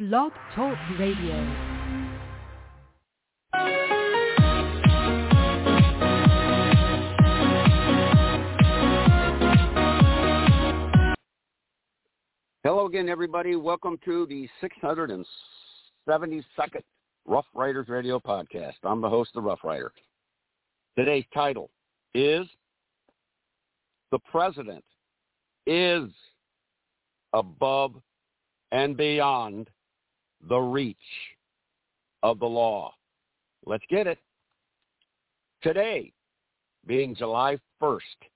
Blog Talk Radio. Hello again, everybody. Welcome to the 672nd Rough Riders Radio podcast. I'm the host, the Rough Rider. Today's title is The President is Above and Beyond the Reach of the Law. Let's get it. Today, being July 1st,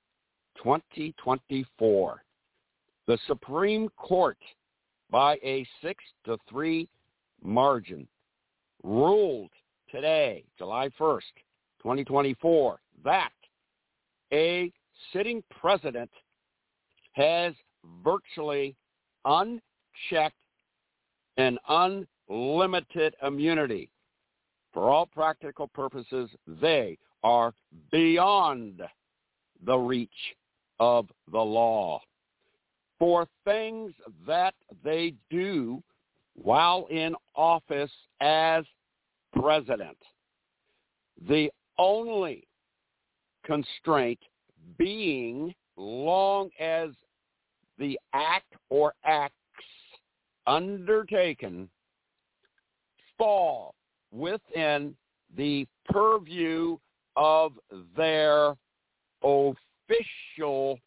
2024, the Supreme Court, by a 6-3 margin, ruled today, July 1st, 2024, that a sitting president has virtually unchecked and unlimited immunity. For all practical purposes, they are beyond the reach of the law for things that they do while in office as president. The only constraint being, long as the act or acts undertaken fall within the purview of their official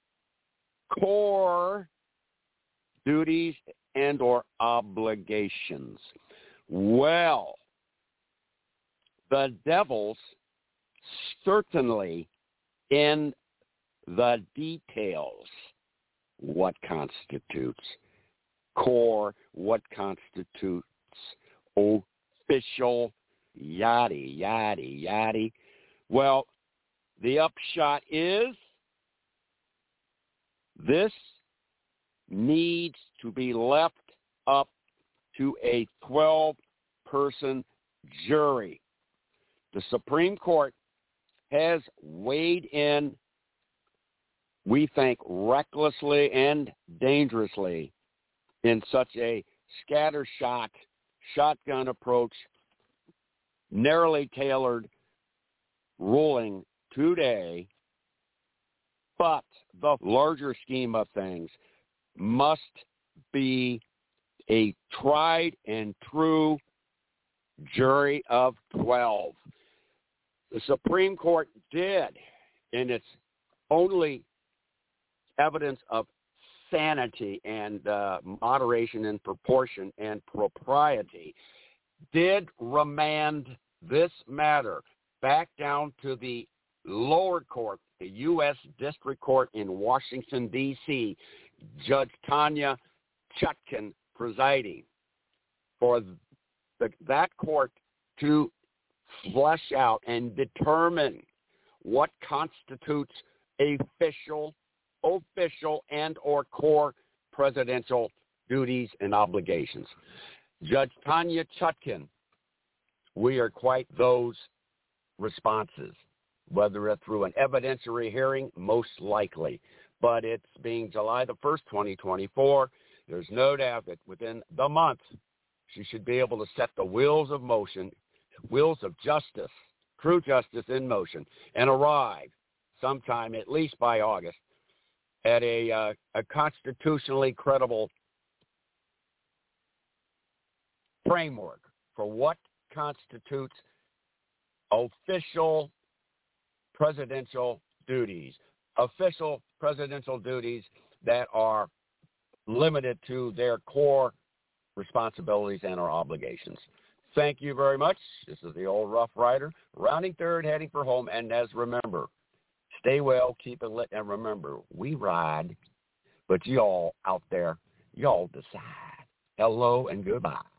core duties and or obligations. Well, the devil's certainly in the details. What constitutes core? What constitutes official? Yaddy, yaddy, yaddy. Well, the upshot is this needs to be left up to a 12-person jury. The Supreme Court has weighed in, we think, recklessly and dangerously in such a scattershot, shotgun approach, narrowly tailored ruling today. But the larger scheme of things must be a tried and true jury of 12. The Supreme Court did, in its only evidence of sanity and moderation and proportion and propriety, did remand this matter back down to the lower court, the U.S. District Court in Washington, D.C., Judge Tanya Chutkan presiding, for that court to flesh out and determine what constitutes official and or core presidential duties and obligations. Judge Tanya Chutkan, we are quite those responses, whether it's through an evidentiary hearing, most likely. But it's being July the 1st, 2024. There's no doubt that within the month, she should be able to set the wheels of motion, wheels of justice, true justice in motion, and arrive sometime, at least by August, at a constitutionally credible framework for what constitutes official presidential duties that are limited to their core responsibilities and our obligations. Thank you very much. This is the old Rough Rider, rounding third, heading for home. And as remember, stay well, keep it lit, and remember, we ride, but y'all out there, y'all decide. Hello and goodbye.